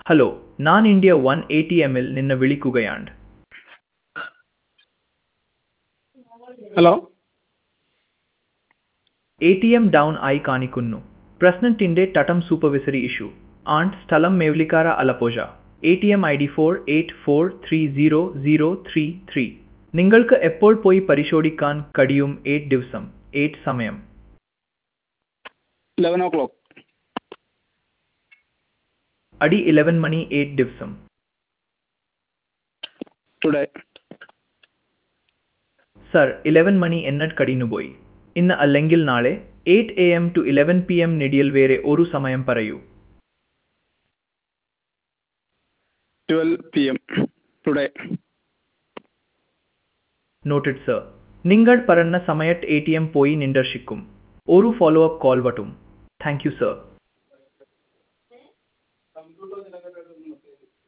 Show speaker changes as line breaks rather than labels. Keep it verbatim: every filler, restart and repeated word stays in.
Hello, ഞാൻ India one A T എമ്മിൽ നിന്ന് വിളിക്കുകയാണ്.
Hello
A T M down ആയി കാണിക്കുന്നു. പ്രശ്നത്തിന്റെ തട്ടം സൂപ്പർവിസറി ഇഷ്യൂ ആൻഡ് സ്ഥലം Mavelikkara Alappuzha. A T M I D four eight four three zero zero three three. നിങ്ങൾക്ക് എപ്പോൾ പോയി പരിശോധിക്കാൻ കഴിയും? എയ്റ്റ് ദിവസം എയ്റ്റ് സമയം
ലെവൻ ഓ ക്ലോക്ക്
അടി ഇലവൻ മണി എയ്റ്റ് ദിവസം.
ടുഡേ
സർ, ഇലവൻ മണി എന്നട്ട് കടിഞ്ഞുപോയി. ഇന്ന് അല്ലെങ്കിൽ നാളെ eight A M to eleven P M നിടിയിൽ വേറെ ഒരു സമയം പറയൂ.
Twelve P M today.
Noted sir. നിങ്ങൾ പറഞ്ഞ സമയത്ത് എ ടി എം പോയി നിന്ദർശിക്കും. ഒരു ഫോളോ അപ്പ് കോൾ വട്ടും. Thank you sir.